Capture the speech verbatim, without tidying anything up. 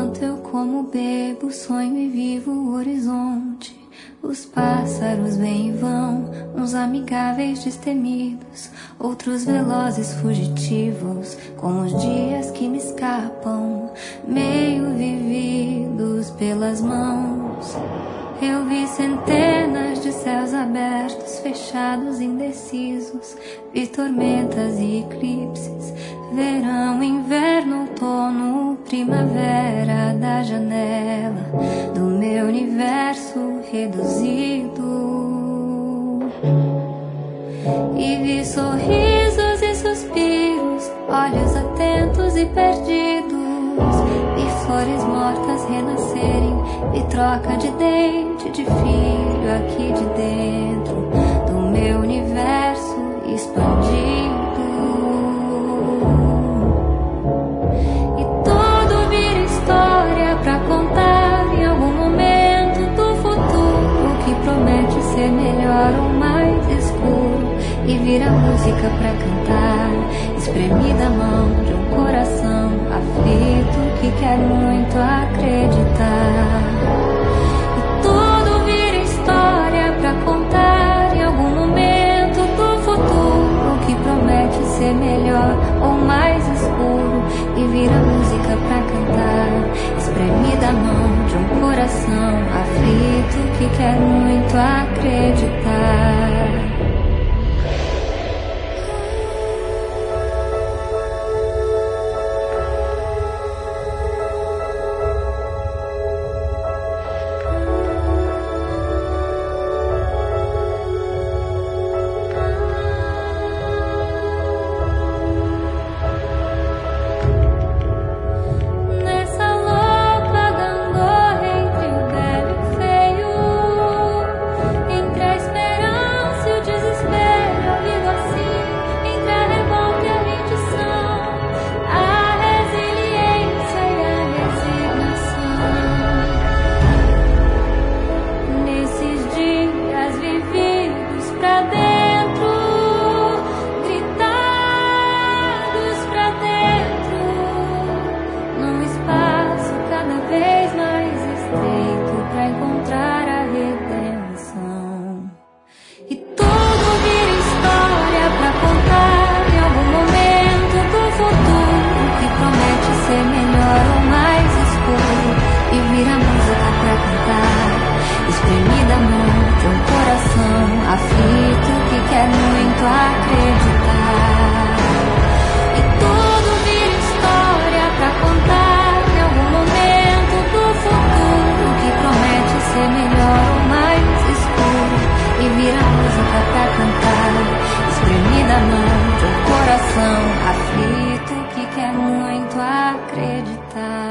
enquanto eu como, bebo, sonho e vivo o horizonte. Os pássaros vêm e vão, uns amigáveis destemidos, outros velozes fugitivos, como os dias que me escapam, meio vividos pelas mãos. Eu vi centenas de céus abertos, fechados, indecisos. Vi tormentas e eclipses, verão, inverno, outono, primavera da janela do meu universo reduzido. E vi sorrisos e suspiros, olhos atentos e perdidos. Vi flores mortas renascerem, vi troca de dente de filho aqui de dentro do meu universo expandido. E tudo vira história pra contar em algum momento do futuro, que promete ser melhor ou mais escuro. E vira música pra cantar, espremida a mão de um coração aflito que quer muito acreditar. E tudo vira história pra contar em algum momento do futuro, que promete ser melhor ou mais escuro. E vira música pra cantar, espremida a mão de um coração aflito que quer muito acreditar. Aflito que quer muito acreditar.